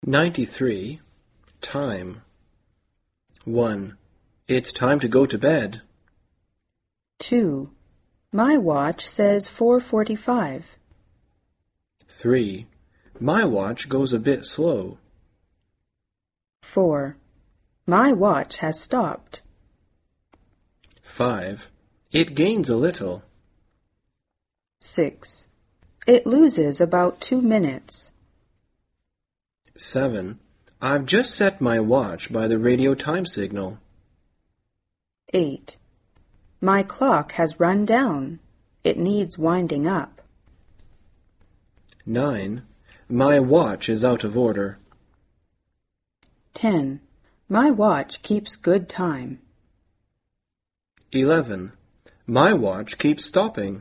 93. Time. 1. It's time to go to bed. 2. My watch says 4:45. 3. My watch goes a bit slow. 4. My watch has stopped. 5. It gains a little. 6. It loses about 2 minutes. 7. I've just set my watch by the radio time signal. 8. My clock has run down. It needs winding up. 9. My watch is out of order. 10. My watch keeps good time. 11. My watch keeps stopping.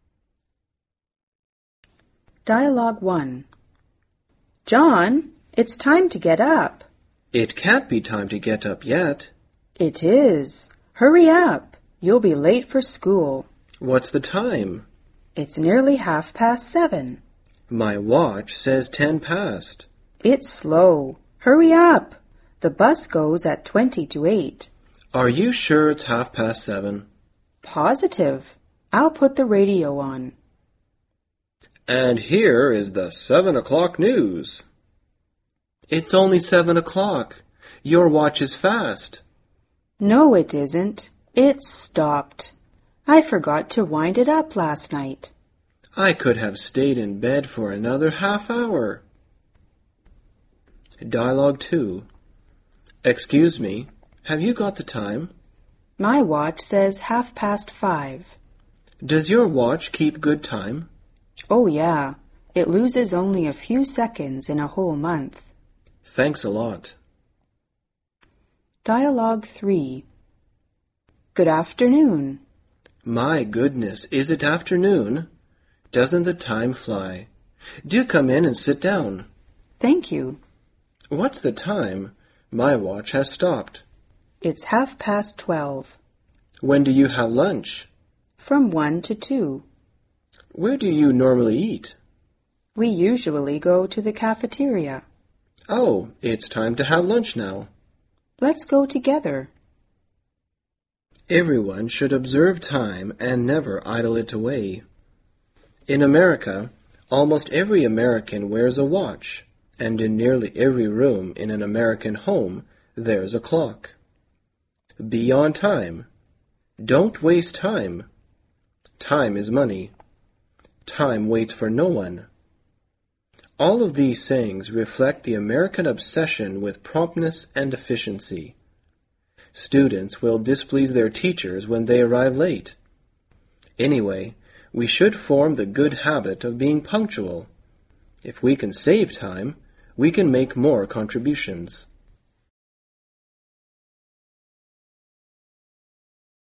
Dialogue 1. John, it's time to get up. It can't be time to get up yet. It is. Hurry up. You'll be late for school. What's the time? It's nearly 7:30. My watch says 10 past. It's slow. Hurry up. The bus goes at 20 to 8. Are you sure it's 7:30? Positive. I'll put the radio on. And here is the 7 o'clock news. It's only 7 o'clock. Your watch is fast. No, it isn't. It's stopped. I forgot to wind it up last night. I could have stayed in bed for another half hour. Dialogue 2. Excuse me, have you got the time? My watch says 5:30. Does your watch keep good time? Oh, yeah. It loses only a few seconds in a whole month. Thanks a lot. Dialogue 3. Good afternoon. My goodness, is it afternoon? Doesn't the time fly? Do come in and sit down. Thank you. What's the time? My watch has stopped. It's 12:30. When do you have lunch? From 1 to 2. Where do you normally eat? We usually go to the cafeteria. Oh, it's time to have lunch now. Let's go together. Everyone should observe time and never idle it away. In America, almost every American wears a watch, and in nearly every room in an American home, there's a clock. Be on time. Don't waste time. Time is money. Time waits for no one. All of these sayings reflect the American obsession with promptness and efficiency. Students will displease their teachers when they arrive late. Anyway, we should form the good habit of being punctual. If we can save time, we can make more contributions.